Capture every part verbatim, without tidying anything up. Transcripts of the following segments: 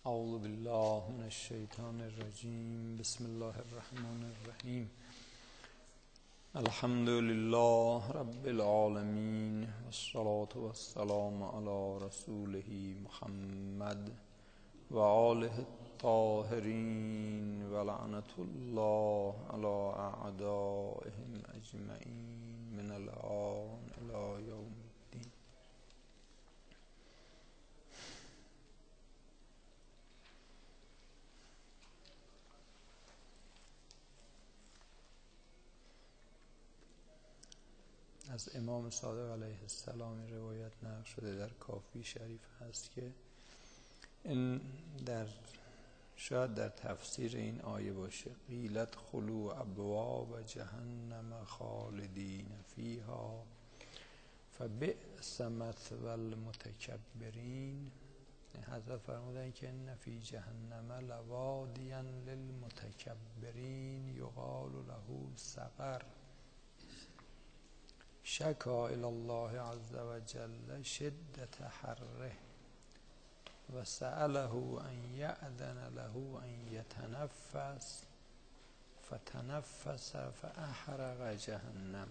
اعوذ بالله من الشیطان الرجیم. بسم الله الرحمن الرحیم. الحمد لله رب العالمین والصلاة والسلام علی رسوله محمد و آله الطاهرین و لعنة الله علی اعدائهم اجمعین من الآن الی یوم الدین. از امام صادق علیه السلام روایت نقل شده در کافی شریف هست که این در شاید در تفسیر این آیه باشه: قیلت خلو ابواب جهنم خالدین فیها فبئس مثوی المتکبرین. حضرت فرمودن که ان فی جهنم لوادیا للمتکبرین یقال له سقر شکا الی الله عز وجل شدت حره و سأله ان یأذن له ان یتنفس فتنفس فاحرق جهنم.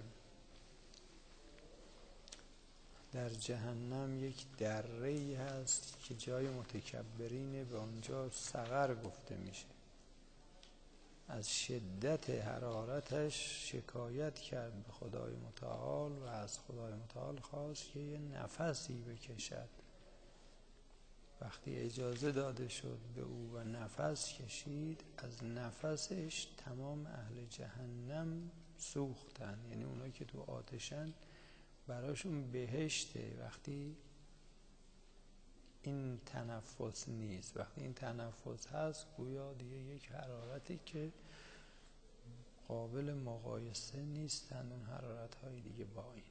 در جهنم یک دره‌ای هست که جای متکبرینه، به اونجا سقر گفته میشه. از شدت حرارتش شکایت کرد به خدای متعال و از خدای متعال خواست که یه نفسی بکشد. وقتی اجازه داده شد به او و نفس کشید، از نفسش تمام اهل جهنم سوختن. یعنی اونایی که تو آتشن براشون بهشته وقتی این تنفس نیست. وقتی این تنفس هست گویا دیگه یک حرارتی که قابل مقایسه نیستند اون حرارت های دیگه با این.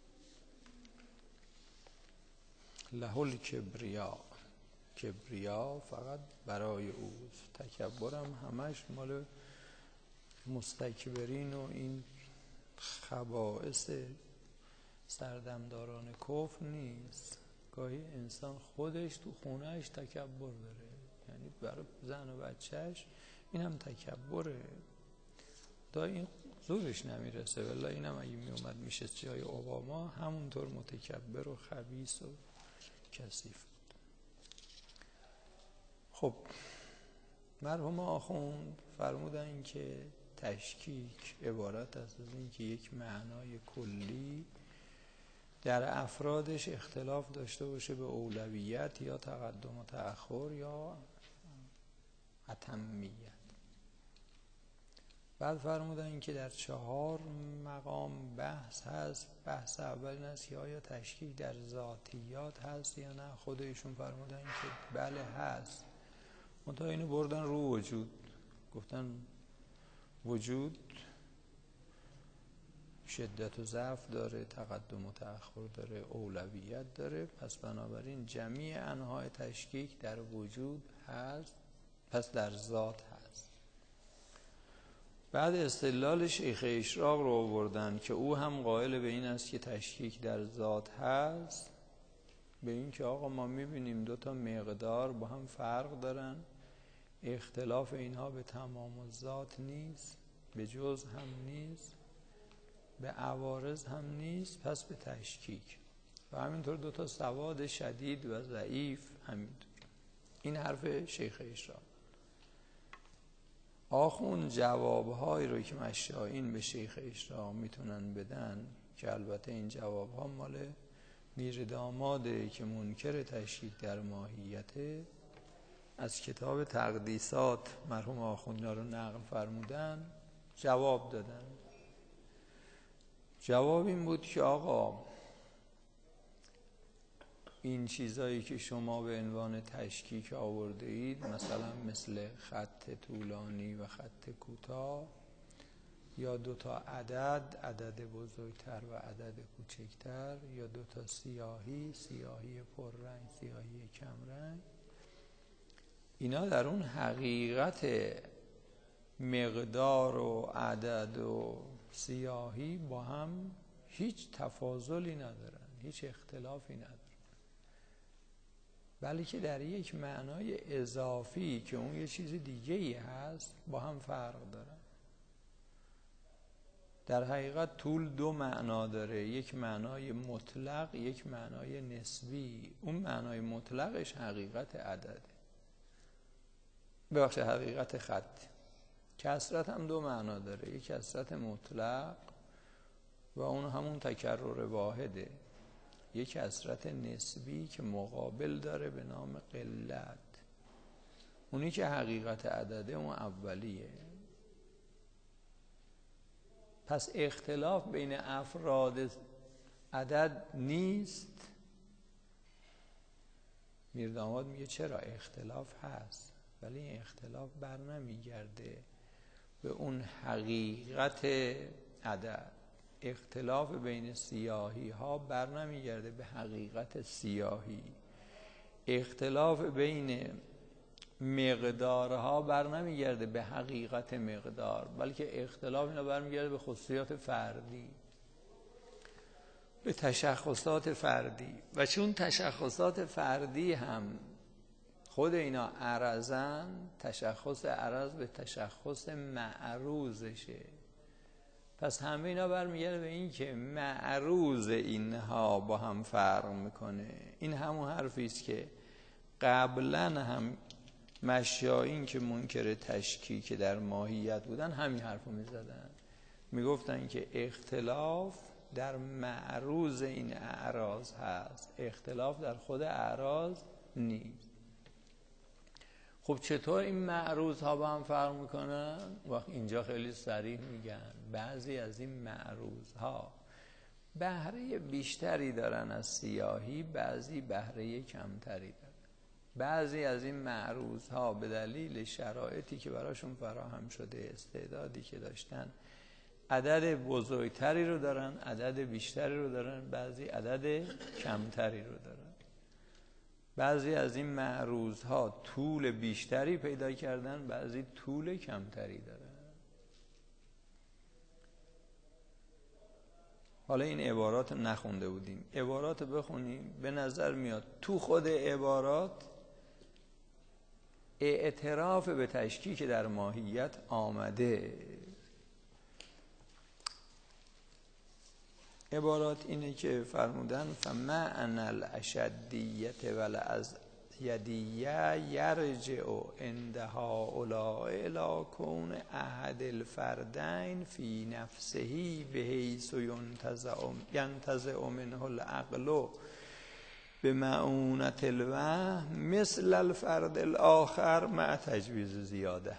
له الکبریا، کبریا فقط برای اوست. تکبرم همش مال مستکبرین و این خبائث سردمداران کفر نیست. گاهی انسان خودش تو خونهش تکبر داره، یعنی برای زن و بچهش این هم تکبره. دا این زورش نمیرسه، ولی این هم اگه میومد میشه جای اوباما همونطور متکبر و خبیث و کثیف بود. خب مرحوم آخوند فرمودن که تشکیک عبارت است از این که یک معنای کلی در افرادش اختلاف داشته باشه به اولویت یا تقدم و تأخر یا اتمیت. بعد فرمودن این که در چهار مقام بحث هست. بحث اول این است که آیا تشکیک در ذاتیات هست یا نه. خودشون فرمودن که بله هست، منتها اینو بردن رو وجود. گفتن وجود شدت و ضعف داره، تقدم و تأخر داره، اولویت داره. پس بنابراین جمیع انواع تشکیک در وجود هست، پس در ذات هست. بعد استدلال شیخ اشراق رو آوردن که او هم قائل به این است که تشکیک در ذات هست، به این که آقا ما میبینیم دو تا مقدار با هم فرق دارن، اختلاف اینها به تمام الذات نیست، به جز هم نیست، به عوارض هم نیست، پس به تشکیک. و همینطور دو تا سواد شدید و ضعیف همینطور. این حرف شیخ اشراق. آخون جوابهایی رو که مشایین به شیخ اشراق میتونن بدن، که البته این جوابها مال میر داماده که منکر تشکیک در ماهیته، از کتاب تقدیسات مرحوم آخوندها رو نقل فرمودن، جواب دادن. جواب این بود که آقا این چیزایی که شما به عنوان تشکیک آورده اید، مثلا مثل خط طولانی و خط کوتاه، یا دو تا عدد، عدد بزرگتر و عدد کوچکتر، یا دو تا سیاهی، سیاهی پررنگ، سیاهی کمرنگ، اینا در اون حقیقت مقدار و عدد و سیاهی با هم هیچ تفاضلی ندارن، هیچ اختلافی ندارن. بلکه در یک معنای اضافی که اون یه چیز دیگه ای هست با هم فرق دارن. در حقیقت طول دو معنا داره، یک معنای مطلق، یک معنای نسبی. اون معنای مطلقش حقیقت عدده، ببخشید حقیقت خط. کثرت هم دو معنا داره، یک کثرت مطلق و اون همون تکرر واحده، یک کثرت نسبی که مقابل داره به نام قلت. اونی که حقیقت عدده اون اولیه. پس اختلاف بین افراد عدد نیست. میرداماد میگه چرا اختلاف هست، ولی این اختلاف بر نمیگرده به اون حقیقت عدد. اختلاف بین سیاهی ها بر نمیگرده به حقیقت سیاهی. اختلاف بین مقدارها بر نمیگرده به حقیقت مقدار، بلکه اختلاف اینا برمیگرده به خصوصیات فردی، به تشخصات فردی. و چون تشخصات فردی هم خود اینا عرضن، تشخص عرض به تشخص معروضشه. پس همه اینا برمیگرده به این که معروض اینها با هم فرق میکنه. این همون حرفی است که قبلا هم مشایین که منکر تشکیک در ماهیت بودن همین حرفو میزدن، میگفتن که اختلاف در معروض این اعراض هست، اختلاف در خود اعراض نیست. خب چطور این معروض ها با هم فرق میکنن؟ وقت اینجا خیلی صریح میگن بعضی از این معروض ها بهره بیشتری دارن از سیاهی، بعضی بهره کمتری دارن. بعضی از این معروض ها به دلیل شرایطی که براشون فراهم شده، استعدادی که داشتن، عدد بزرگتری رو دارن، عدد بیشتری رو دارن، بعضی عدد کمتری رو دارن. بعضی از این معروض ها طول بیشتری پیدا کردن، بعضی طول کمتری دارن. حالا این عبارات نخونده بودیم، عبارات بخونیم. به نظر میاد تو خود عبارات اعتراف به تشکیک در ماهیت آمده. عبارات اینه که فرمودن فمعنى الاشدیت والازیدیه یرجع عند هؤلاء الی کون احد الفردین فی نفسه بحیث ینتزع منه العقل بمعونة الوهم مثل الفرد الاخر مع تجویز زیاده.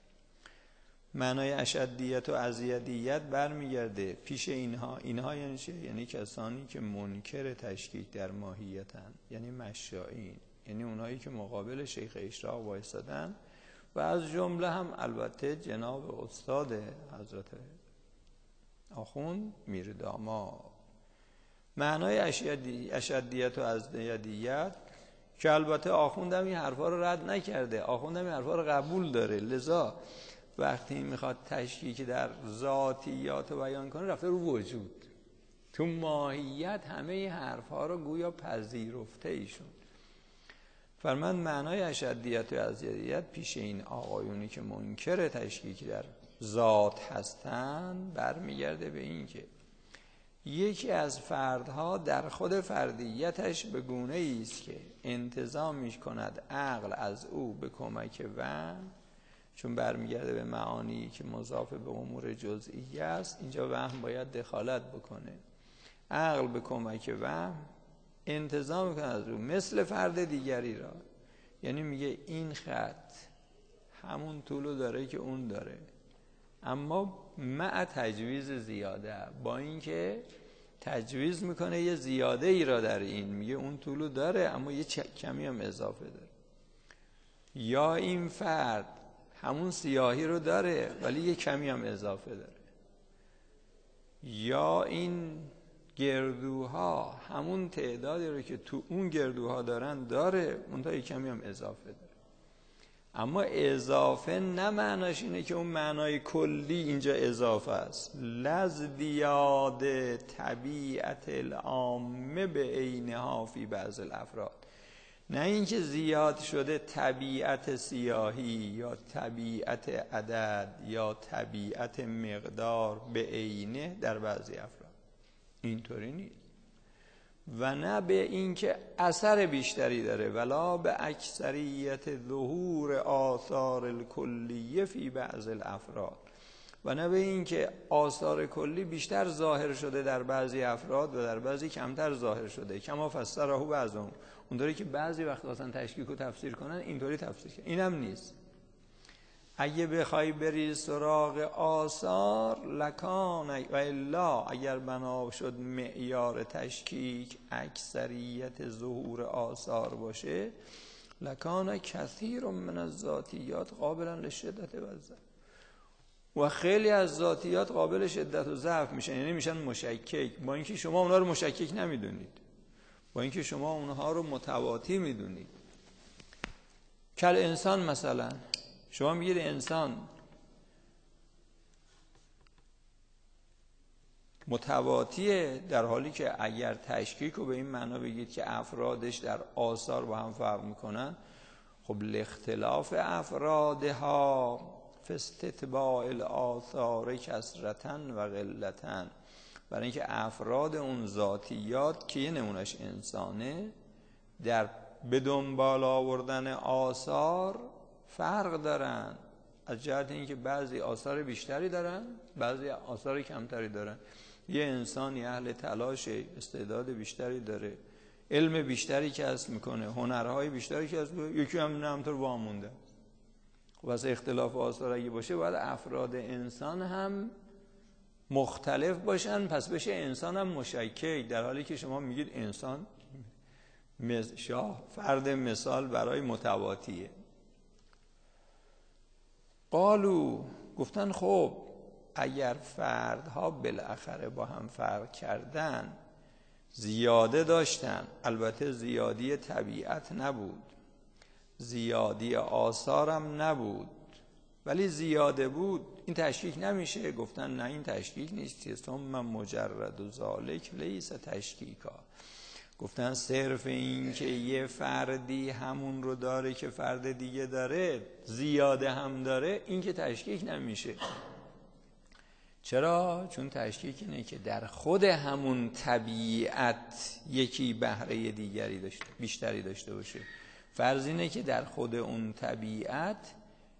معنای اشدیت و ازیدیت برمیگرده پیش اینها. اینها یعنی چه؟ یعنی کسانی که منکر تشکیک در ماهیتن، یعنی مشائین، یعنی اونایی که مقابل شیخ اشراق وایسادن و از جمله هم البته جناب استاد حضرت آخوند میرداماد. معنای اشدیت و ازیدیت که البته آخوند هم این حرفا رو رد نکرده، آخوند هم این حرفا رو قبول داره، لذا وقتی میخواد تشکیک در ذاتیات رو بیان کنه رفته رو وجود. تو ماهیت همه این حرفها رو گویا پذیرفته ایشون. فرمان معنای اشدیت و ازیدیت پیش این آقایونی که منکر تشکیک در ذات هستند برمیگرده به این که یکی از فردها در خود فردیتش به گونه‌ای است که انتزاع می‌کند عقل از او به کمک وهم، چون برمیگرده به معانی که مضاف به امور جزئی است. اینجا وهم باید دخالت بکنه. عقل به کمک وهم انتزاع میکنه از او مثل فرد دیگری را، یعنی میگه این خط همون طولو داره که اون داره، اما مع تجویز زیاده، با اینکه تجویز میکنه یه زیاده ای را در این، میگه اون طولو داره اما یه کمی هم اضافه داره. یا این فرد همون سیاهی رو داره ولی یه کمی هم اضافه داره. یا این گردوها همون تعدادی رو که تو اون گردوها دارن داره، منتها یه کمی هم اضافه داره. اما اضافه نه معناش اینه که اون معنای کلی اینجا اضافه است. لزدیاد طبیعت العامه به عینها فی بعض الافراد، نه اینکه زیاد شده طبیعت سیاهی یا طبیعت عدد یا طبیعت مقدار به عینه در بعضی افراد، اینطوری نیست. و نه به اینکه اثر بیشتری داره، ولا به اکثریت ظهور آثار الکلیه فی بعض الافراد، و نه به اینکه آثار کلی بیشتر ظاهر شده در بعضی افراد و در بعضی کمتر ظاهر شده. کما فسره بعضهم، اونطوری که بعضی وقت اصلا تشکیک و تفسیر کنن اینطوری تفسیر کنن. اینم نیست. اگه بخوای بری سراغ آثار لکان و الا، اگر بنا شد معیار تشکیک اکثریت ظهور آثار باشه، لکان کثیر من الذاتیات قابلا للشدت و الضعف، و خیلی از ذاتیات قابل شدت و ضعف میشن، یعنی میشن مشکک، با اینکه شما اونها رو مشکک نمیدونید، با اینکه شما اونها رو متواتی میدونید. کل انسان مثلا، شما میگید انسان متواتیه، در حالی که اگر تشکیک رو به این معنا بگید که افرادش در آثار با هم فرق میکنن، خب لاختلاف افرادها فاستتباع الاثار کثرتن و قلتن، برای اینکه افراد اون ذاتیات که یه نمونش انسانه در به دنبال آوردن آثار فرق دارن، از جهت اینکه بعضی آثار بیشتری دارن، بعضی آثار کمتری دارن. یه انسانی اهل تلاش، استعداد بیشتری داره، علم بیشتری کسب میکنه، هنرهای بیشتری کسب میکنه، یکی هم نه همطور وامونده. خب از اختلاف آثار اگه باشه باید افراد انسان هم مختلف باشن، پس بشه انسان هم مشکک، در حالی که شما میگید انسان شاه فرد مثال برای متواتیه. قالو، گفتن خب اگر فردها بالاخره با هم فرق کردن، زیاده داشتن، البته زیادی طبیعت نبود، زیادی آثارم نبود، ولی زیاده بود، این تشکیک نمیشه. گفتن نه این تشکیک نیست، ثم مجرد و ذالک لیس تشکیکا. گفتن صرف این که یه فردی همون رو داره که فرد دیگه داره، زیاده هم داره، این که تشکیک نمیشه. چرا؟ چون تشکیک اینه که در خود همون طبیعت یکی بهره دیگری داشته، بیشتری داشته باشه. فرض اینه که در خود اون طبیعت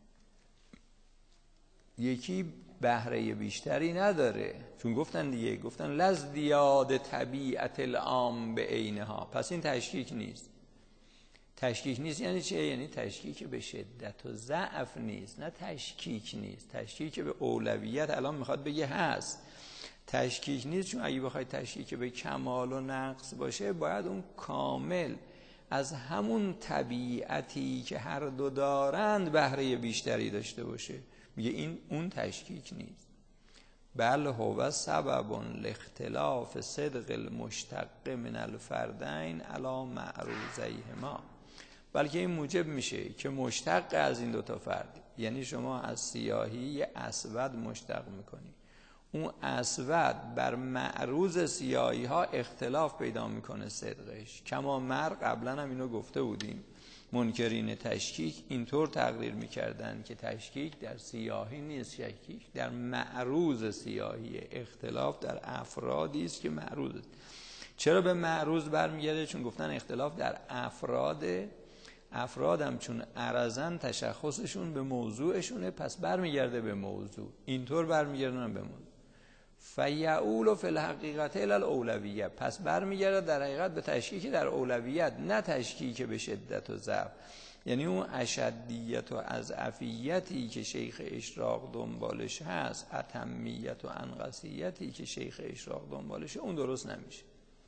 یکی بهره بیشتری نداره، چون گفتن دیگه، گفتن لازدیاد طبیعت العام به عینها، پس این تشکیک نیست. تشکیک نیست یعنی چه؟ یعنی تشکیک به شدت و ضعف نیست، نه تشکیک نیست. تشکیک به اولویت الان میخواد بگه هست، تشکیک نیست، چون اگه بخوای تشکیک به کمال و نقص باشه باید اون کامل از همون طبیعتی که هر دو دارند بهره بیشتری داشته باشه. میگه این اون تشکیک نیست. بل هو سبب لاختلاف صدق المشتق من الفردین علی معروضیهما، بلکه این موجب میشه که مشتق از این دوتا فرد، یعنی شما از سیاهی یه اسود مشتق میکنی، اون اسود بر معروض سیاهی ها اختلاف پیدا میکنه صدقش. کما مر قبلا هم اینو گفته بودیم، منکرین تشکیک اینطور تقریر میکردن که تشکیک در سیاهی نیست، تشکیک در معروض سیاهی، اختلاف در افرادی است که معروض است. چرا به معروض برمیگرده؟ چون گفتن اختلاف در افراد، افرادم چون عرضن تشخصشون به موضوعشونه، پس برمیگرده به موضوع، اینطور برمیگردن به موضوع. فیعول فی الحقیقت الی الاولویه، پس برمیگرده در حقیقت به تشکیک در اولویت، نه تشکیک به شدت و ضعف. یعنی اون اشدیت و اضعفیتی که شیخ اشراق دنبالش هست، اتمیت و انقصیتی که شیخ اشراق دنبالشه، اون درست نمیشه.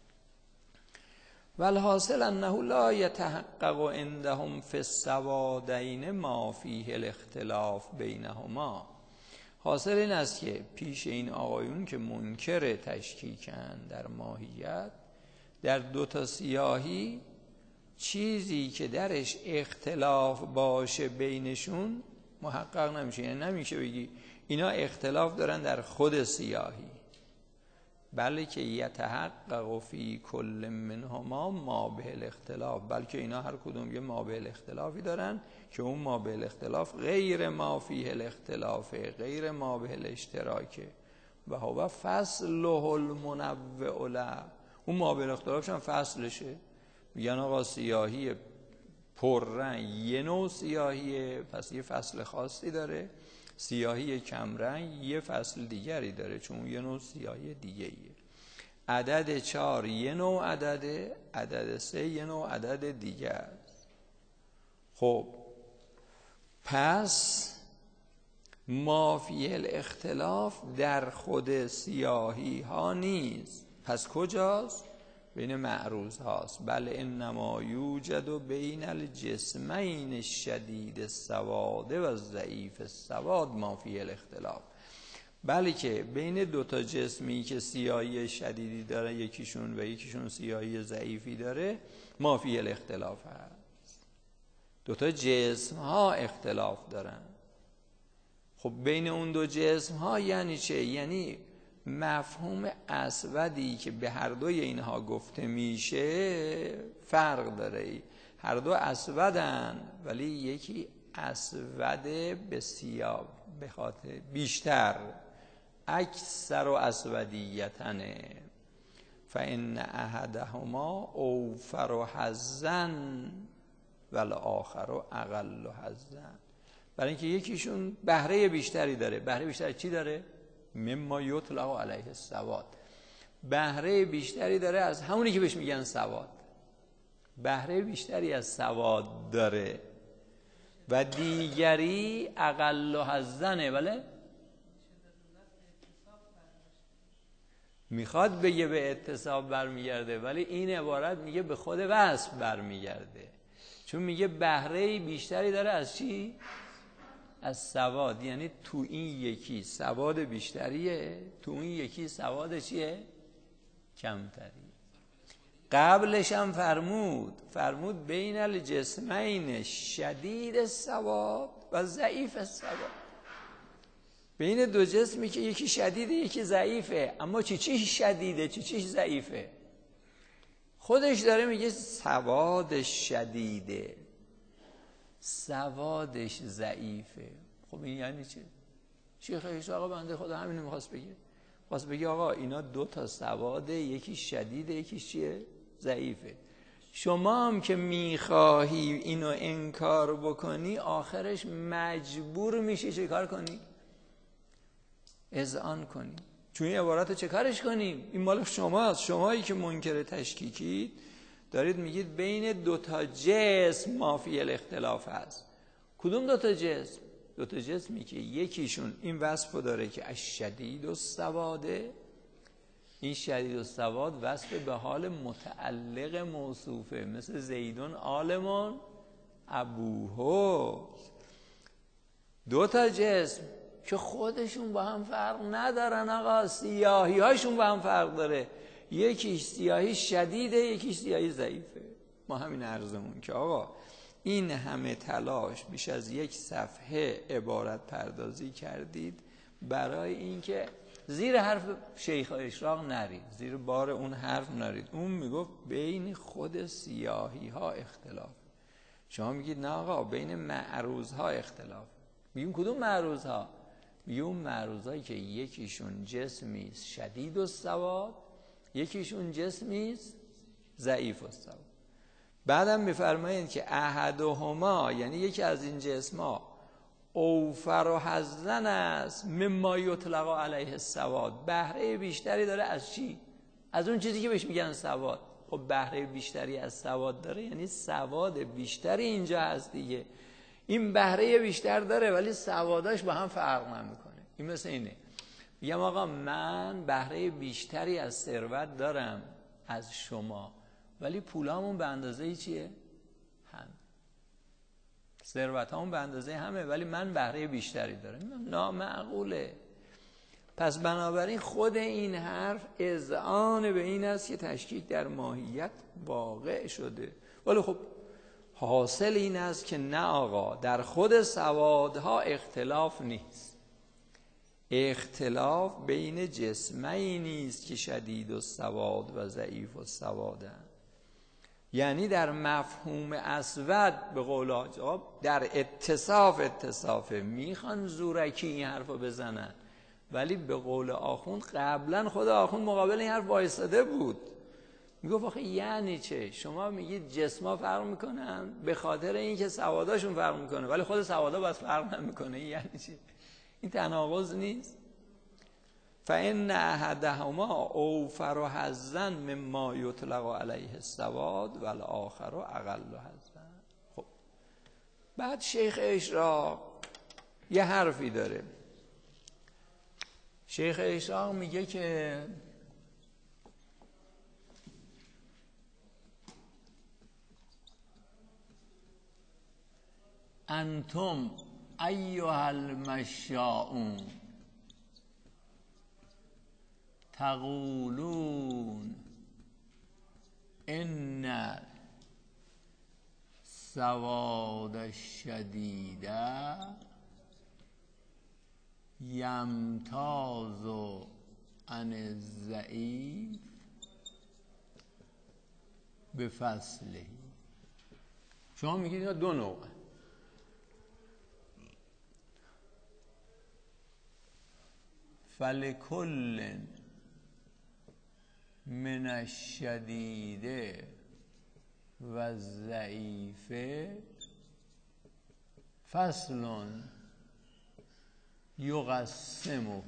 والحاصل انه لا يتحقق عندهم في السوادین ما فیه الاختلاف بینهما. حاصل این است که پیش این آقایون که منکر تشکیکن در ماهیت، در دو تا سیاهی چیزی که درش اختلاف باشه بینشون محقق نمیشه. یعنی نمیشه بگی اینا اختلاف دارن در خود سیاهی، بلکه یتحقق فی کل منهما ما به الاختلاف، بلکه اینا هر کدوم یه ما به الاختلافی دارن که اون ما به الاختلاف غیر ما فیه الاختلافه، غیر ما به الاشتراکه و هو فصله المنوع له. اون ما به الاختلافش هم فصلشه. میگن آقا سیاهی پررنگ یه نوع سیاهیه، پس یه فصل خاصی داره. سیاهی کمرنگ یه فصل دیگری داره، چون یه نوع سیاهی دیگه ایه. عدد چهار یه نوع عدده، عدد سه یه نوع عدد دیگه است. خب پس ما فی الاختلاف در خود سیاهی ها نیست. پس کجاست؟ بین معروض هاست. بل انما یوجد بین الجسمین الشدید السواد و ضعیف السواد ما فی الاختلاف. بلکه بین دوتا جسمی که سیاهی شدیدی داره یکیشون و یکیشون سیاهی ضعیفی داره ما فی الاختلاف هست. دوتا جسم ها اختلاف دارن. خب بین اون دو جسم ها یعنی چه؟ یعنی مفهوم اسودی که به هر دوی اینها گفته میشه فرق داره. هر دو اسودن ولی یکی اسود بسیار به خاطر بیشتر، اکثر و اسودیتنه. فان احدهما اوفر حظا والآخر اقل حظا. برای اینکه یکیشون بهره بیشتری داره. بهره بیشتری چی داره؟ مما یطلق علیه السواد. بهره بیشتری داره از همونی که بهش میگن سواد. بهره بیشتری از سواد داره. و دیگری اقل حظنه. بله میخواد بگه به اتصاب برمیگرده، ولی این عبارت میگه به خود وصف برمیگرده، چون میگه بهره بیشتری داره از چی؟ از سواد. یعنی تو این یکی سواد بیشتریه، تو این یکی سواد چیه؟ کمتری. قبلش هم فرمود فرمود بین الجسمین شدید السواد و ضعیف السواد. بین دو جسمی که یکی شدیده یکی ضعیفه. اما چی چی شدیده چی چی ضعیفه؟ خودش داره میگه سوادش شدیده، سوادش ضعیفه. خب این یعنی چه؟ شیخ عیسی آقا بنده خدا همینو میخواست بگه. خواست بگه آقا اینا دو تا سواده، یکی شدیده یکی چیه؟ ضعیفه. شما هم که میخواهی اینو انکار بکنی آخرش مجبور میشی چه کار کنی؟ اذعان کنی. چون این عبارت چه کارش کنیم؟ این مال شماست. شمایی که منکر تشکیکید دارید میگید بین دو تا جسم ما فی الاختلاف هست. کدوم دو تا جسم؟ دو تا جسمی که یکیشون این وصفو داره که الشدید السواده. این شدید السواد وصف به حال متعلق موصوفه، مثل زیدون عالمون ابوه. دو تا جسم که خودشون با هم فرق ندارن آقا، سیاهی هاشون با هم فرق داره. یکیش سیاهی شدیده یکیش سیاهی ضعیفه. ما همین عرضمون که آقا این همه تلاش بیش از یک صفحه عبارت پردازی کردید برای اینکه زیر حرف شیخ اشراق نرید، زیر بار اون حرف نرید. اون میگفت بین خود سیاهی ها اختلاف، شما میگید نه آقا بین معروض ها اختلاف. میگیم کدوم معروض ها؟ میگیم اون معروض هایی که یکیشون جسمی شدید السواد یکیشون جسمی ضعیف السواد. بعدم میفرمایید که احدهما یعنی یکی از این جسما اوفر و حظن است مما یطلق علیه السواد. بهره بیشتری داره از چی؟ از اون چیزی که بهش میگن سواد. خب بهره بیشتری از سواد داره یعنی سواد بیشتری اینجا هست دیگه. این بهره بیشتر داره ولی سواداش با هم فرق نمیکنه. این مثل اینه میگم آقا من بهره بیشتری از ثروت دارم از شما، ولی پولامون به اندازه چیه؟ هم. ثروتامون به اندازه همه ولی من بهره بیشتری دارم. نامعقوله. پس بنابراین خود این حرف اذعان به این است که تشکیک در ماهیت واقع شده. ولی خب حاصل این است که نه آقا در خود سوادها اختلاف نیست. اختلاف بین جسمینی است که شدید السواد و ضعیف السوادند. یعنی در مفهوم اسود به قول آقا در اتصاف اتصافه، میخوان زورکی این حرفو بزنن، ولی به قول آخوند قبلا خود آخوند مقابل این حرف وایساده بود، میگفت آخه یعنی چه؟ شما میگید جسما فرق میکنن به خاطر اینکه سواداشون فرق میکنه، ولی خود سوادا باز فرق نمیکنه، یعنی چی؟ این تناقض نیست؟ فإن أحدهما أوفر حظا مما یطلق علیه السواد والآخر اقل حظا. خب بعد شیخ اشراق یه حرفی داره. شیخ اشراق میگه که انتم ایها المشاؤون تقولون ان سواد الشدید یمتاز عن الضعیف بفصله. شما میگید اینا دو نوع، فلکل من الشدید و الضعیف فصل یقسمه.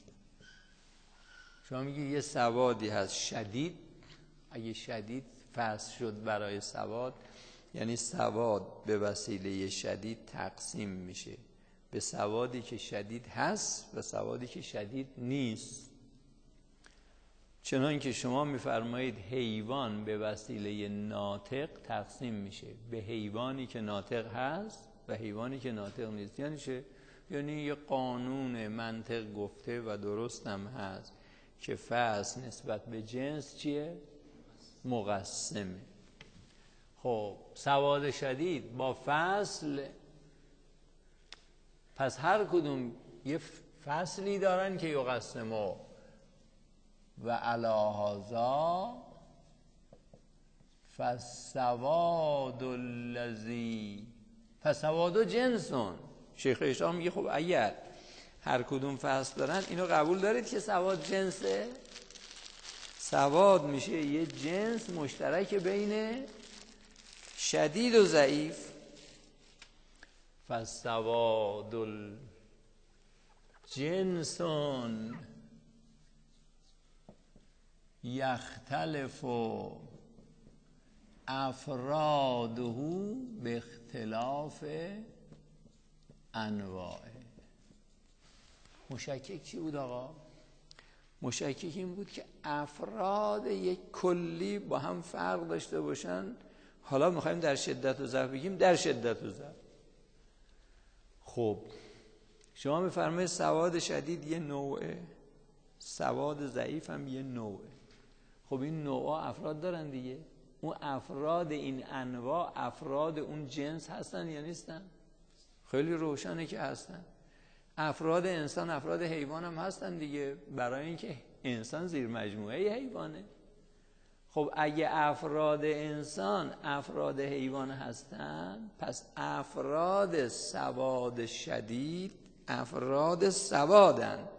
شما میگید یه سوادی هست شدید، اگه شدید فصل شد برای سواد، یعنی سواد به وسیله شدید تقسیم میشه به سوادی که شدید هست و سوادی که شدید نیست. چنان که شما میفرمایید حیوان به وسیله ناطق تقسیم میشه به حیوانی که ناطق هست و حیوانی که ناطق نیست. یعنی چه؟ یعنی یه قانون منطق گفته و درست هم هست که فصل نسبت به جنس چیه؟ مقسمه. خب سواد شدید با فصل، پس هر کدوم یه فصلی دارن که یقسمو و علی هذا فالسواد الذی فسواد جنسون. شیخ اشراق میگه خب اگر هر کدوم فصل دارن اینو قبول دارید که سواد جنسه؟ سواد میشه یه جنس مشترک بین شدید و ضعیف. فالسواد الجنسون یختلف افراده به اختلاف انواعه. مشکک چی بود آقا؟ مشکک این بود که افراد یک کلی با هم فرق داشته باشن. حالا میخوایم در شدت و ضعف بگیم، در شدت و ضعف. خب شما میفرمایید سواد شدید یه نوعه، سواد ضعیف هم یه نوعه. خب این نوعا افراد دارن دیگه. اون افراد این انواع افراد اون جنس هستن یا نیستن؟ خیلی روشنه که هستن. افراد انسان افراد حیوان هم هستن دیگه، برای اینکه انسان زیر مجموعه حیوانه. خب اگه افراد انسان افراد حیوان هستن، پس افراد سواد شدید افراد سوادن،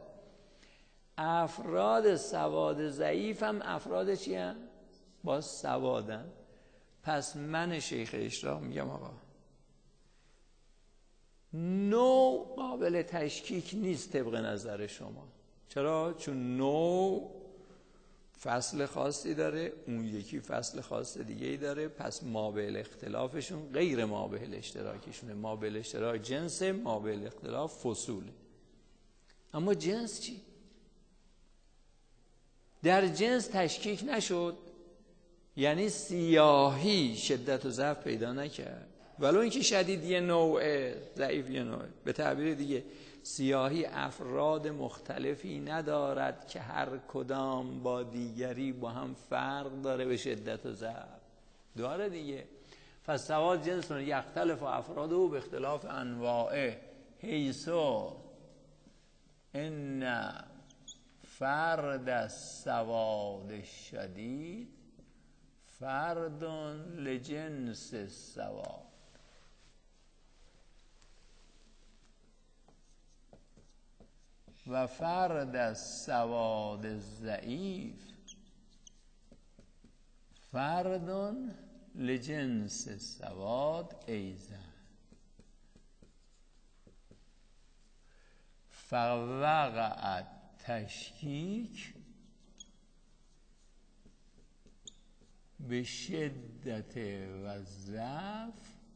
افراد سواد ضعیف هم افراد چی هم؟ باز سوادن. پس من شیخ اشراق میگم آقا نوع قابل تشکیک نیست طبق نظر شما. چرا؟ چون نوع فصل خاصی داره، اون یکی فصل خاص دیگه ای داره، پس مابعد اختلافشون غیر مابعد اشتراکشونه. مابعد اشتراک جنس، مابعد اختلاف فصوله. اما جنس چی؟ در جنس تشکیک نشد، یعنی سیاهی شدت و ضعف پیدا نکرد، ولو اینکه شدید یه نوعه ضعیف یه نوعه. به تعبیر دیگه سیاهی افراد مختلفی ندارد که هر کدام با دیگری با هم فرق داره به شدت و ضعف داره دیگه. فالسواد جنس یختلف افراده به اختلاف انواعه حیث ان فرد السواد الشدید فرد لجنس السواد. و فرد السواد الضعیف فرد لجنس السواد ایضا. فوقع التشکیک به شدت و ضعف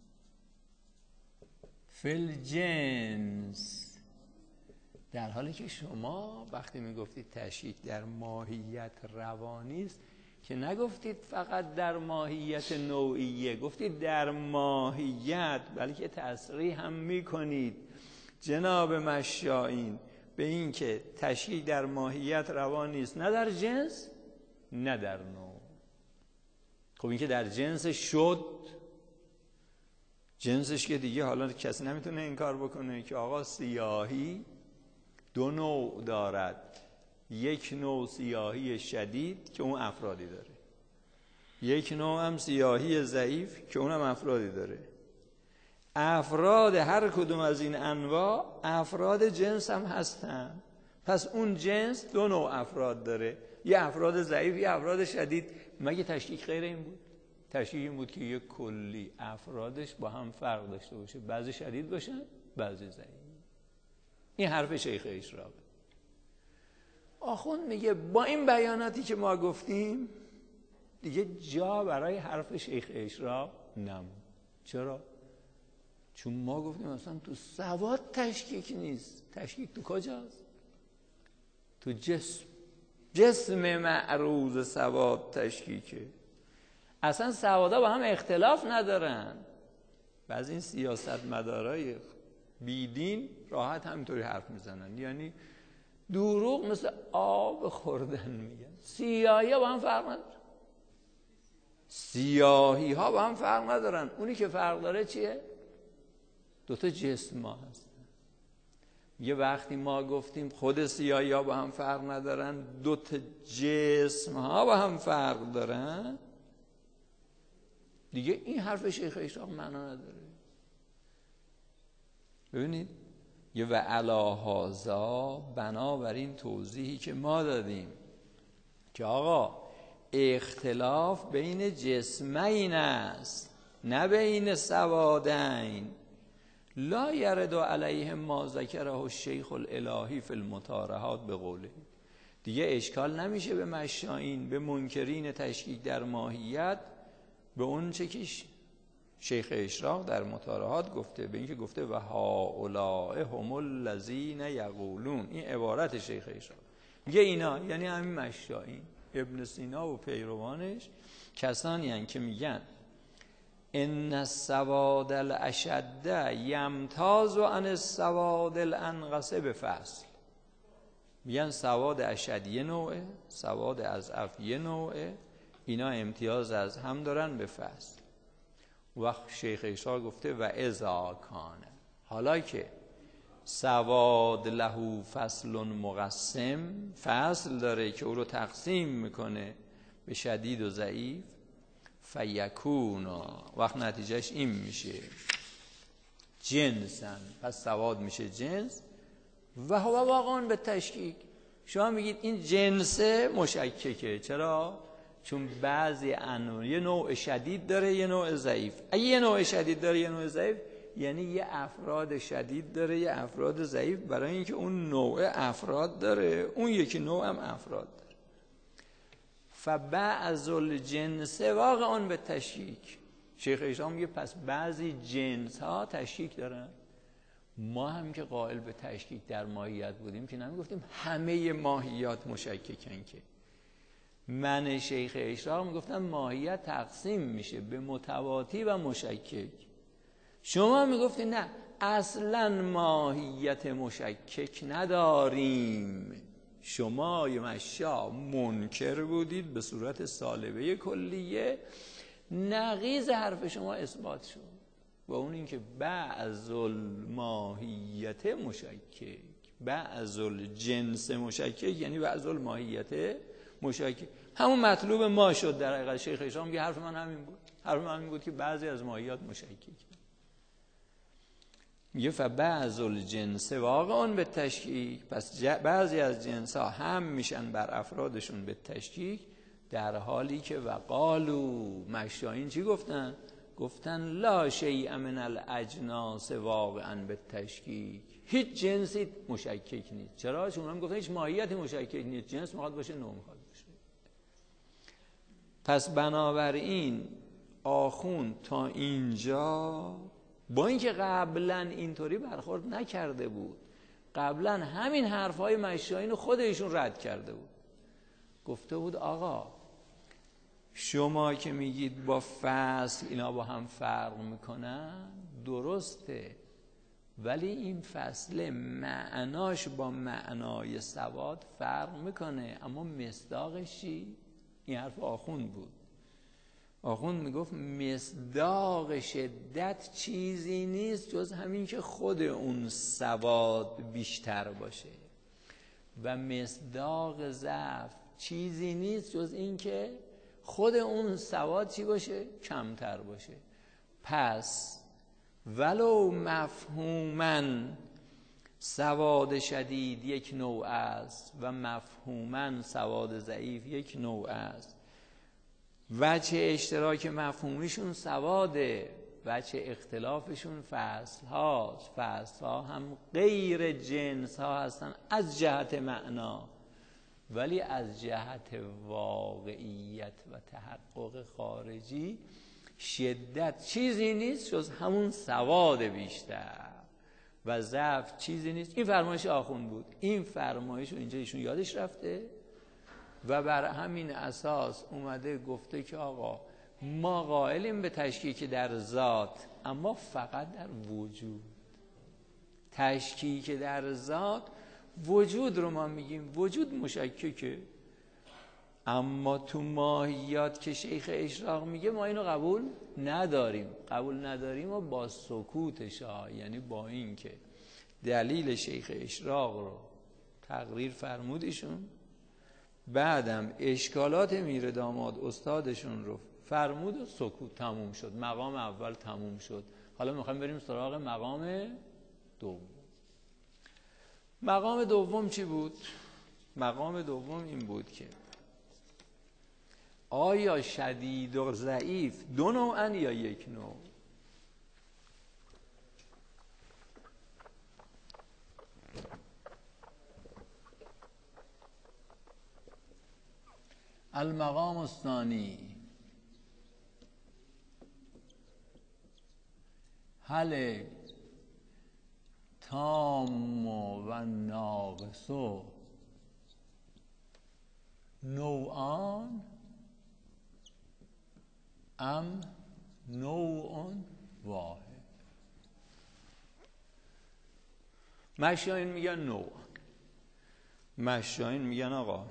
فی الجنس. در حالی که شما وقتی میگفتید تشکیک در ماهیت روانی است که نگفتید فقط در ماهیت نوعیه، گفتید در ماهیت، بلکه تصریح هم میکنید جناب مشایین به این که تشکیک در ماهیت روانی است، نه در جنس نه در نوع. خب این که در جنس شد، جنسش که دیگه حالا کسی نمیتونه این کار بکنه که آقا سیاهی دو نوع دارد، یک نوع سیاهی شدید که اون افرادی داره، یک نوع هم سیاهی ضعیف که اونم افرادی داره. افراد هر کدوم از این انواع افراد جنس هم هستن. پس اون جنس دو نوع افراد داره، یه افراد ضعیف یه افراد شدید. مگه تشکیک غیر این بود؟ تشکیک این بود که یه کلی افرادش با هم فرق داشته باشه، بعضی شدید باشن بعضی ضعیف. این حرف شیخ اشراق. آخوند میگه با این بیاناتی که ما گفتیم دیگه جا برای حرف شیخ اشراق نمون. چرا؟ چون ما گفتیم اصلا تو سواد تشکیک نیست. تشکیک تو کجاست؟ تو جسم. جسم معروض سواد تشکیکه. اصلا سوادا با هم اختلاف ندارن. بعضی این سیاست مدارای بیدین راحت همینطوری حرف میزنن، یعنی دروغ مثل آب خوردن میگن. سیاهی ها با هم فرق ندارن، سیاهی ها با هم فرق ندارن. اونی که فرق داره چیه؟ دوتا جسم ها هستن. یه وقتی ما گفتیم خود سیاهی ها با هم فرق ندارن، دوتا جسم ها با هم فرق دارن، دیگه این حرف شیخ اشراق معنا نداره. ببینید یه و علی هذا، بنابراین توضیحی که ما دادیم که آقا اختلاف بین جسمین است نه بین سوادین، لا یرد علیهم ما ذکره الشیخ الالهی فی المطارحات به قوله. دیگه اشکال نمیشه به مشائین، به منکرین تشکیک در ماهیت، به اون چه که شیخ اشراق در مطارحات گفته، به اینکه گفته و هؤلاء هم الذین یقولون. این عبارت شیخ اشراق میگه اینا یعنی همین مشائین، ابن سینا و پیروانش، کسانی هستند که میگن ان السواد الاشد یمتاز عن السواد الانقص بفصل. میگن سواد اشد یه نوعه، سواد اضعف یه نوعه، اینا امتیاز از هم دارن به فصل. وقت شیخ اشراق گفته و اذا کانه، حالا که سواد له فصل مقسم، فصل داره که او رو تقسیم میکنه به شدید و ضعیف، فیکونا، وقت نتیجهش این میشه جنسن، پس سواد میشه جنس. و هو واقعا به تشکیک. شما میگید این جنس مشککه. چرا؟ چون بعضی انواع یه نوع شدید داره یه نوع ضعیف. اگه یه نوع شدید داره یه نوع ضعیف، یعنی یه افراد شدید داره یه افراد ضعیف، برای اینکه اون نوع افراد داره اون یکی نوع هم افراد داره. فبعض الجنس واقعا به تشکیک. شیخ اشراق میگه پس بعضی جنس ها تشکیک دارن. ما هم که قائل به تشکیک در ماهیت بودیم که نمیگفتیم همه ماهیات مشککن. که من شیخ اشراق میگفتم ماهیت تقسیم میشه به متواتی و مشکک. شما میگفتید نه اصلا ماهیت مشکک نداریم. شما یه مشا منکر بودید به صورت سالبه کلیه، نقیض حرف شما اثبات شد و اون این که بعض الماهیت مشکک، بعض الجنس مشکک یعنی بعض الماهیت مشکک. همون مطلوب ما شد در حقیقت. شیخ اشراق میگه حرف من همین بود، حرف من همین بود که بعضی از ماهیات مشکک. میگه فبعض الجنس واقعا به تشکیک، پس بعضی از جنس ها هم میشن بر افرادشون به تشکیک، در حالی که وقالو مشایین چی گفتن؟ گفتن لا شیء من الاجناس واقعا به تشکیک، هیچ جنسی مشکک نیست. چرا؟ چون هم گفتن هیچ ماهیتی مشکک نیست، جنس میخواد باشه نوع میخواد باشه. پس بنابراین آخوند تا اینجا با اینکه قبلا اینطوری برخورد نکرده بود، قبلا همین حرفهای مشایین خود ایشون رد کرده بود، گفته بود آقا شما که میگید با فصل اینا با هم فرق میکنن درسته، ولی این فصل معناش با معنای سواد فرق میکنه، اما مصداقش چی؟ این حرف آخوند بود. آخوند میگفت مصداق شدت چیزی نیست جز همین که خود اون سواد بیشتر باشه و مصداق ضعف چیزی نیست جز این که خود اون سواد چی باشه؟ کمتر باشه. پس ولو مفهوماً سواد شدید یک نوع است و مفهوماً سواد ضعیف یک نوع است، وجه اشتراک مفهومیشون سواده، وجه اختلافشون فصل هاست. فصل ها هم غیر جنس ها هستن از جهت معنا، ولی از جهت واقعیت و تحقق خارجی شدت چیزی نیست جز همون سواد بیشتر و ضعف چیزی نیست. این فرمایش آخوند بود. این فرمایش رو اینجا ایشون یادش رفته و بر همین اساس اومده گفته که آقا ما قائلیم به تشکیک در ذات، اما فقط در وجود. تشکیک در ذات وجود رو ما میگیم وجود مشککه، اما تو ماهیات که شیخ اشراق میگه ما اینو قبول نداریم. قبول نداریم و با سکوتش ها، یعنی با این که دلیل شیخ اشراق رو تقریر فرمودشون، بعدم اشکالات میر داماد استادشون رو فرمود و سکوت، تموم شد. مقام اول تموم شد. حالا میخوایم بریم سراغ مقام دوم. مقام دوم چی بود؟ مقام دوم این بود که آیا شدید و ضعیف دو نوعن یا یک نوع؟ المقام الثانی هل تام و ناقص نوعان ام نوع واحد؟ مشایین میگن نوع. مشایین میگن آقا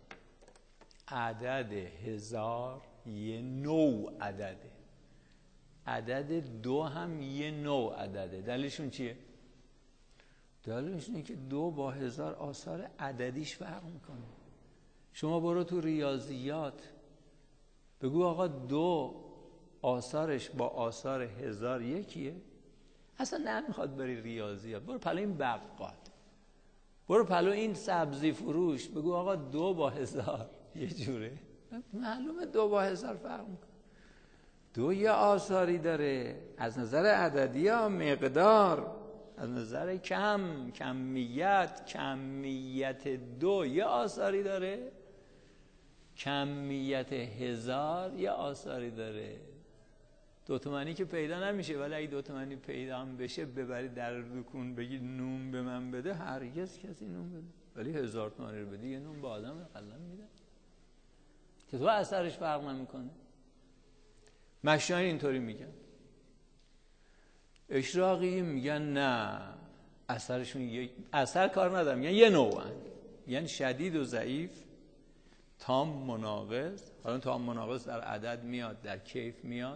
عدد هزار یه نوع عدده، عدد دو هم یه نوع عدده. دلیلشون چیه؟ دلیلش اینه که دو با هزار آثار عددیش فرق میکنه. شما برو تو ریاضیات بگو آقا دو آثارش با آثار هزار یکیه، اصلا نمیخواد بری ریاضیات. برو پلو این بقال، برو پلو این سبزی فروش، بگو آقا دو با هزار یه جوره، معلومه دو با هزار فرق میکنه. دو یه آثاری داره از نظر عددی یا مقدار، از نظر کم کمیت کمیت دو یه آثاری داره، کمیت هزار یه آثاری داره. دو تومنی که پیدا نمیشه، ولی اگه دو تومنی پیدا هم بشه ببری در دکون بگی نون به من بده، هرگز کسی نون بده. ولی هزار تومنی رو بدی یه نون به آدم قلم میده که تو اثرش فرق نمیکنه. مشایین اینطوری میگن. اشراقی میگن نه، اثرشون یک اثر کار ندارم، میگن یه نوعن، یعنی شدید و ضعیف، تام مناقص. حالا تام مناقص در عدد میاد، در کیف میاد،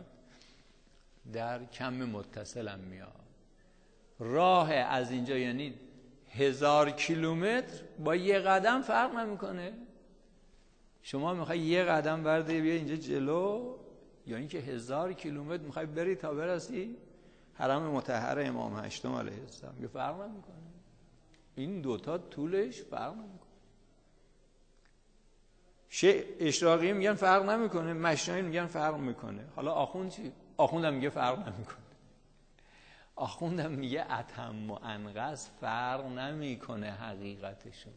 در کم متصل هم میاد. راه از اینجا یعنی هزار کیلومتر با یه قدم فرق نمیکنه. شما میخوای یه قدم برداری بیا اینجا جلو، یا اینکه هزار کیلومتر میخوای بری تا برسی حرم مطهر امام هشتم علیه السلام، یه فرق نمیکنه. این دوتا طولش فرق نمیکنه. شه اشراقی میگن فرق نمیکنه، مشنایی میگن فرق میکنه. حالا آخوند چی؟ آخوندم میگه فرق نمیکنه. آخوندم میگه اتم و انقص فرق نمیکنه حقیقتشون.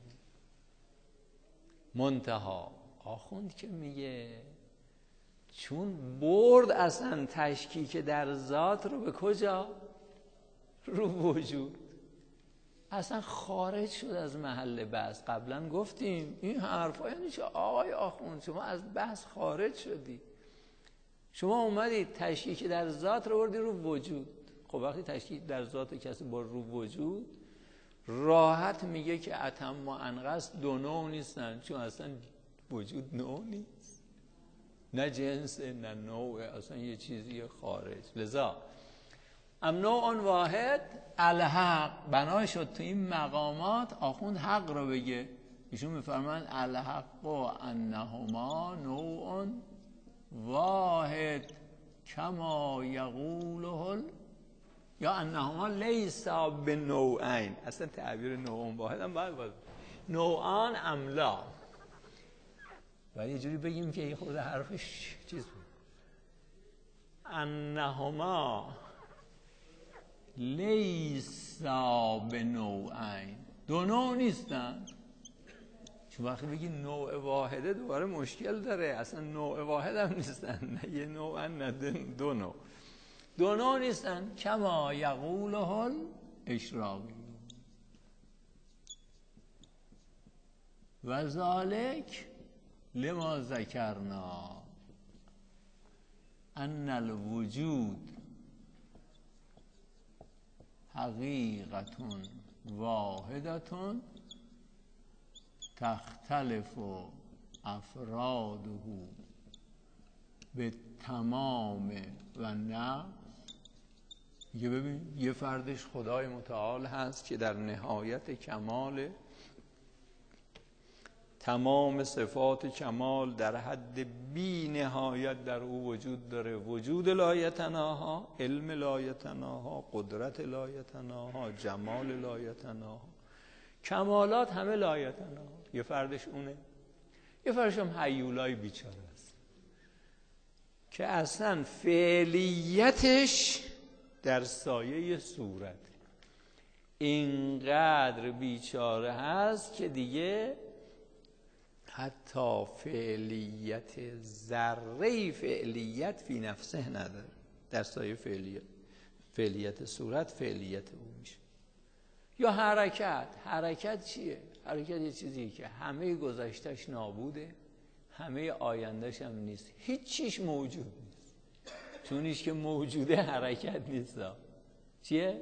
منتها آخوند که میگه چون برد اصلا تشکیک در ذات رو به کجا؟ رو وجود. اصلا خارج شد از محل بحث. قبلا گفتیم این حرفا یعنی چه آقای آخوند؟ شما از بحث خارج شدی. شما اومدید تشکیک در ذات رو بردی رو وجود. خب وقتی تشکیک در ذات کسی با رو وجود، راحت میگه که اتم و انقص دو نوع نیستن، چون اصلا وجود نوع نیست، نه جنس نه نوع، اصلا یه چیزی خارج. لذا ام نوع واحد الحق بنا شد تو این مقامات آخوند حق رو بگه. ایشون میفرمان الحق و انهما نوع واحد کما یقوله یا انهما لیسا به نوعین. اصلا تعبیر نوع واحد هم باید باید نوعان املا، ولی یه جوری بگیم که یه خود حرفش چیز بود. انهما لیسا به نوعین، دو نوع نیستن. چون وقتی بگی نوع واحده دوباره مشکل داره. اصلا نوع واحد هم نیستن، نه یه نوع نه دو نوع. دو نوع نیستن. کما یقوله الاشراقی و ذالک لما ذکرنا ان الوجود حقیقت واحدت تختلف افراده به تمام و نقص. یه ببین یه فردش خدای متعال هست که در نهایت کمال، تمام صفات کمال در حد بی نهایت در او وجود داره. وجود لایتناها، علم لایتناها، قدرت لایتناها، جمال لایتناها، کمالات همه لایتناها. یه فردش اونه. یه فردش هم هیولای بیچاره است که اصلا فعلیتش در سایه صورت. اینقدر بیچاره هست که دیگه حتی فعلیت ذره فعلیت فی نفسه نداره. در سایه فعلیت فعلیت صورت فعلیت او میشه. یا حرکت. حرکت چیه؟ حرکت یه چیزیه که همه گذشتهش نابوده، همه آیندهش هم نیست، هیچ چیش موجود نیست. چونیش که موجوده حرکت نیست. چیه؟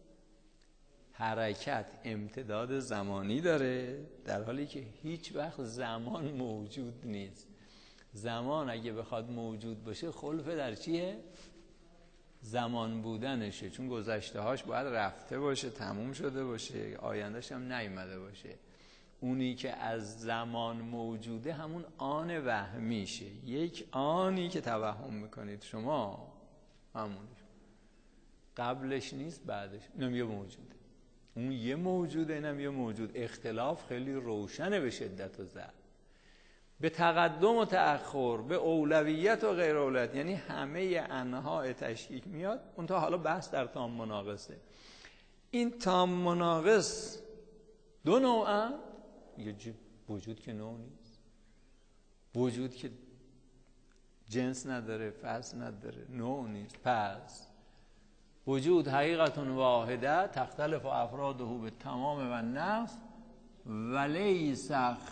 حرکت امتداد زمانی داره، در حالی که هیچ وقت زمان موجود نیست. زمان اگه بخواد موجود باشه خلف در چیه؟ زمان بودنشه، چون گذشته هاش باید رفته باشه، تموم شده باشه، آیندهش هم نیامده باشه. اونی که از زمان موجوده همون آن وهمیشه. یک آنی که توهم میکنید شما همونش، قبلش نیست بعدش. اینم یه موجوده، اون یه موجوده، اینم یه موجود. اختلاف خیلی روشنه به شدت و ضعف، به تقدم و تأخر، به اولویت و غیر اولویت. یعنی همه انواع تشکیک میاد. اون تا حالا بحث در تام مناقصه. این تام مناقص دو نوعه. یه وجود که نوع نیست، وجود که جنس نداره، فصل نداره، نوع نیست. پس وجود حقیقت واحده تختلف افراده به تمام و نقص ولیس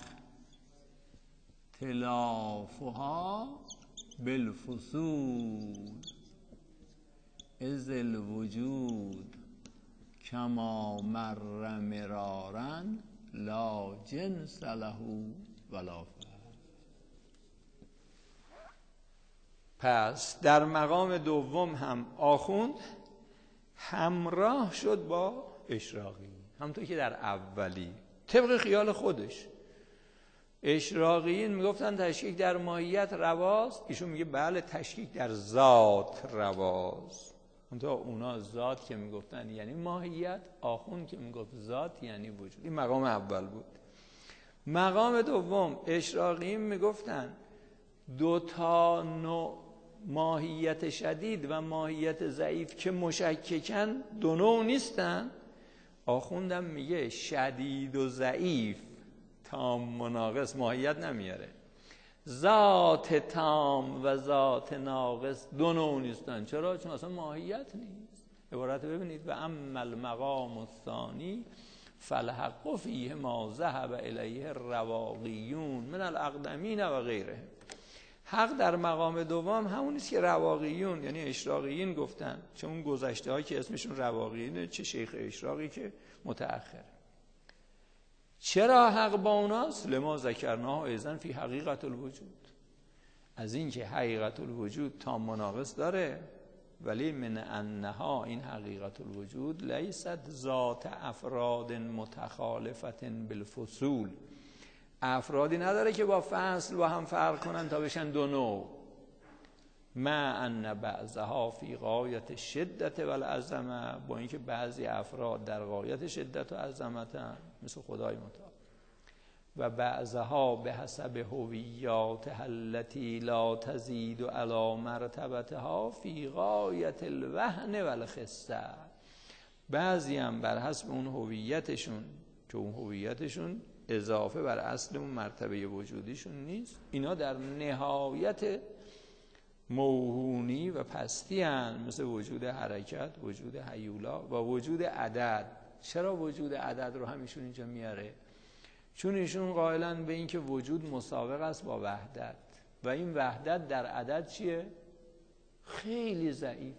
اختلافها بالفصول از الوجود کما مر مرارا لا جنس له ولا فصل. پس در مقام دوم هم آخوند همراه شد با اشراقی، همونطور که در اولی طبق خیال خودش. اشراقیین میگفتن تشکیک در ماهیت رواست، ایشون میگه بله تشکیک در ذات رواست. اونطور اونا ذات که میگفتن یعنی ماهیت، آخوند که میگفت ذات یعنی وجود. این مقام اول بود. مقام دوم، اشراقیین میگفتن دو تا نوع ماهیت شدید و ماهیت ضعیف که مشککن دو نوع نیستن. آخوندم میگه شدید و ضعیف تام و ناقص ماهیت نمیاره، ذات تام و ذات ناقص دو نوع نیستن. چرا؟ چون اصلا ماهیت نیست. عبارت ببینید و اما المقام الثانی فالحق فیه ما ذهب الیه الرواقیون من الاقدمین و غیره. حق در مقام دوم همون است که رواقیون یعنی اشراقیین گفتن، چه اون گذشته ها که اسمشون رواقیینه، چه شیخ اشراقی که متأخر. چرا حق با اوناست؟ لما ذکرناه ایضا فی حقیقت الوجود، از این که حقیقت الوجود تام و ناقص داره، ولی من انها این حقیقت الوجود لیست ذات افراد متخالفت بالفصول، افرادی نداره که با فصل با هم فرق کنن تا بشن دو نوع. ما ان بعضها فی غایت شدت و العظمه، با اینکه بعضی افراد در غایت شدت و عظمتن مثل خدای متعال، و بعضها به حسب هویاتها التي لا تزید علی مرتبتها فی غایت الوهن و الخسه، بعضی هم بر حسب اون هویتشون که اون هویتشون اضافه بر اصل اون مرتبه وجودیشون نیست، اینا در نهایت موهونی و پستی هن، مثل وجود حرکت، وجود هیولا و وجود عدد. چرا وجود عدد رو همیشون اینجا میاره؟ چون ایشون قائلن به این که وجود مساوق است با وحدت و این وحدت در عدد چیه؟ خیلی ضعیف.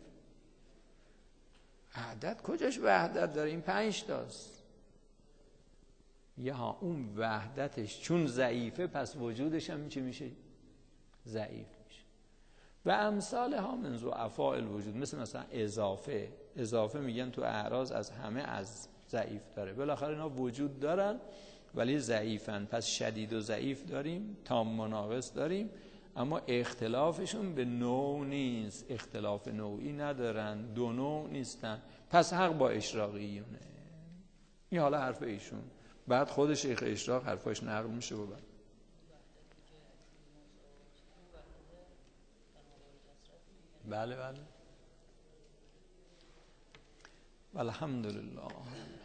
عدد کجاش وحدت داره؟ این پنج تاست. یا ها اون وحدتش چون ضعیفه پس وجودش هم چی میشه؟ ضعیف میشه. و امثال ها من ضعفاء الوجود، مثل مثلا اضافه. اضافه میگن تو اعراض از همه از ضعیف داره، بالاخره اینا وجود دارن ولی ضعیفن. پس شدید و ضعیف داریم، تام و ناقص داریم، اما اختلافشون به نوع نیست، اختلاف نوعی ندارن، دو نوع نیستن. پس حق با اشراقیونه. این حالا حرف ایشون، بعد خود شیخ اشراق حرفاش نقل میشه و بعد بله بله الحمدلله.